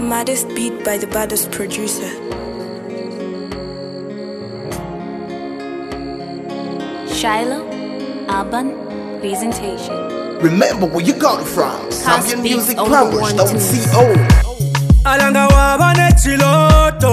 maddest beat by the baddest producer. Shiloh Urban Presentation. Remember where you got it from. Zambian Music Powers, don't see old. Alanga wabane chiloto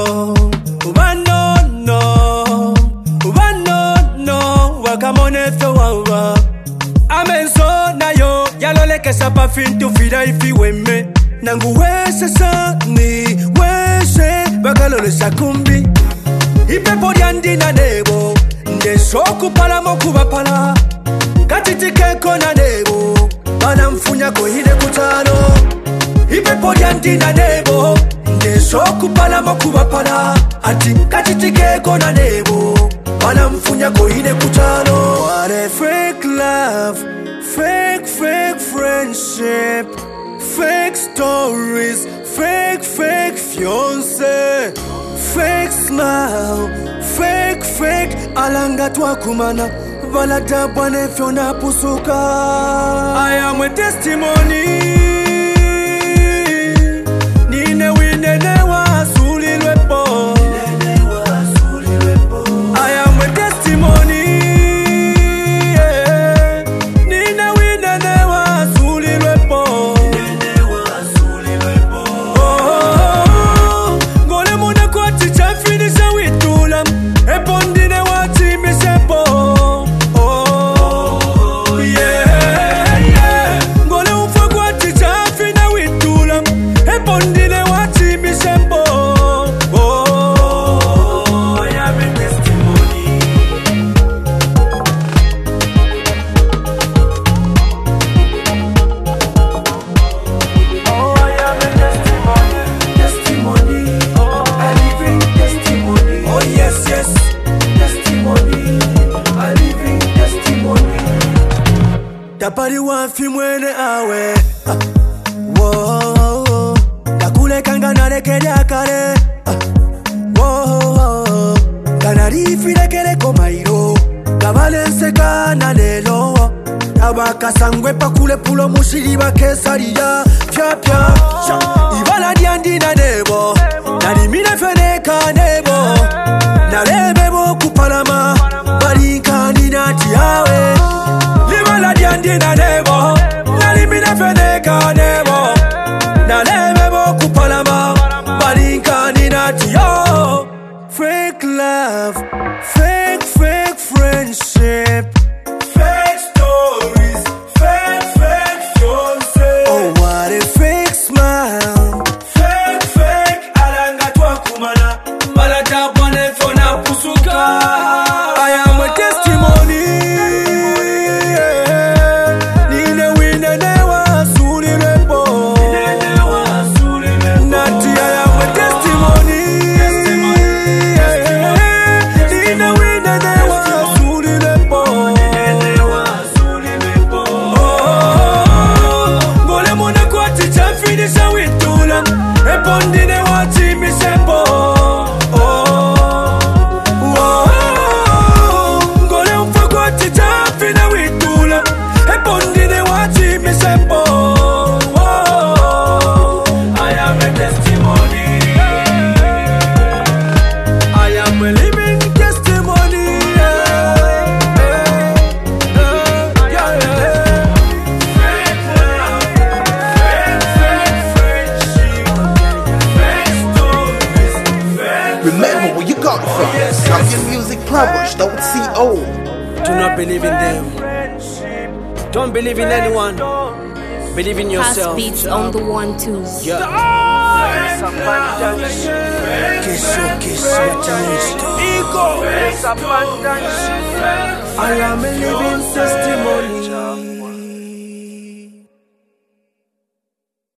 Ubano wakamone wawa Amenso na yo yalole kesa pa fintu fida ifi weme Nangu wese sa ni wese bakalole sakumbi Ipe podiandi na nebo Nde soku pala moku bapala Katitike na nebo Bana mfunya kohide kutano Ipe podiandi na nebo Nde soku pala moku bapala Ati katitike na nebo Bana mfunya kohide kutano What a fake love Fake friendship Fake stories Fake fiance Fake smile Fake alanga twakumana Valada bwane fiona pusuka I am a testimony Nine winene wa sulilwepo I am a testimony Nine winene wa sulilwepo Ngole muna kwa ticha finisha witulam Epondine wati misepo Ngole ufa kwa ticha fina witulam Epondine wati misepo I am a testimony I am a testimony a living testimony yes testimony a living testimony Tapari wafi mwene awe Whoa Takule kanga narekeria kare Whoa Kanarifi rekere komairo Kabalense kana lelo Abakasangwe pakule pulo mushiri bakesariya Pya Ibala diandi na nebo Narimine feneka nebo Narebebo kupalama Barika ninati yawe Ibala diandi na nebo Narimine feneka nebo Narebebo kupalama Barika ninati yo Fake love Fake friendship Fake stories Fake fiance Oh what a fake smile Fake alanga twakumana Balata bwane fona pusuka I am a testimony Nine winene wa sulilwepo Nati I am a testimony Nine winene wa sulilwepo Ngole muna kwa ticha finisha witula Epondine wati misepo Ngole ufa kwa ticha fina witula Epondine wati misepo I am a testimony I am a living testimony Remember where you got it from. Zambian Music Powers, don't see old. Do not believe in them. Don't believe in anyone. Believe in Past yourself. beats on the 1-2. Yeah. I am a living testimony.